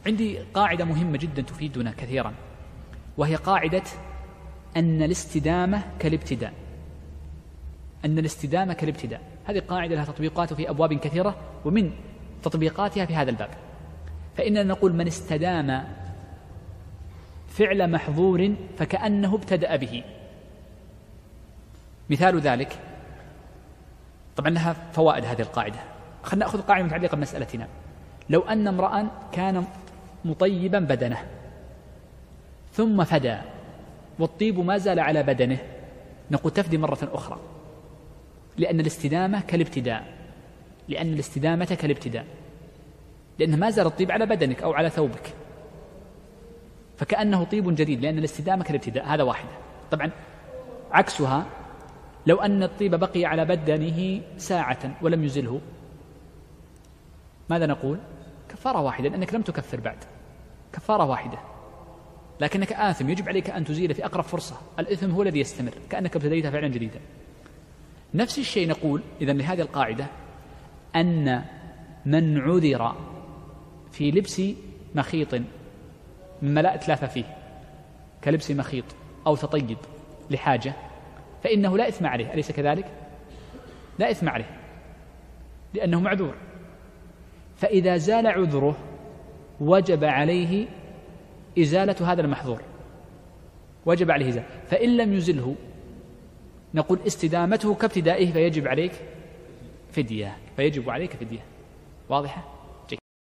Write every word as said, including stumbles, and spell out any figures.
عندي قاعدة مهمة جدا تفيدنا كثيرا، وهي قاعدة أن الاستدامة كالابتداء. أن الاستدامة كالابتداء هذه قاعدة لها تطبيقات في أبواب كثيرة، ومن تطبيقاتها في هذا الباب. فإننا نقول من استدام فعل محظور فكأنه ابتدأ به. مثال ذلك، طبعا لها فوائد هذه القاعدة. خلنا نأخذ قاعدة متعلقة بمسألتنا. لو أن امرأ كان مطيبا بدنه ثم فدى والطيب ما زال على بدنه، نقول تفدي مرة أخرى، لأن الاستدامة كالابتداء، لأن الاستدامة كالابتداء، لأن ما زال الطيب على بدنك أو على ثوبك، فكأنه طيب جديد، لأن الاستدامة كالابتداء. هذا واحدة. طبعا عكسها، لو أن الطيب بقي على بدنه ساعة ولم يزله، ماذا نقول؟ كفارة واحدة، لأنك لم تكفر بعد، كفارة واحدة، لكنك آثم، يجب عليك أن تزيل في أقرب فرصة. الإثم هو الذي يستمر، كأنك ابتديت فعلا جديدا. نفس الشيء نقول إذن لهذه القاعدة أن من عذر في لبس مخيط مما لا إتلاف فيه كلبس مخيط أو تطيب لحاجة فإنه لا إثم عليه، أليس كذلك؟ لا إثم عليه لأنه معذور. فإذا زال عذره وجب عليه إزالة هذا المحظور، وجب عليه إزالة. فإن لم يزله نقول استدامته كابتدائه، فيجب عليك فدية، فيجب عليك فدية. واضحة؟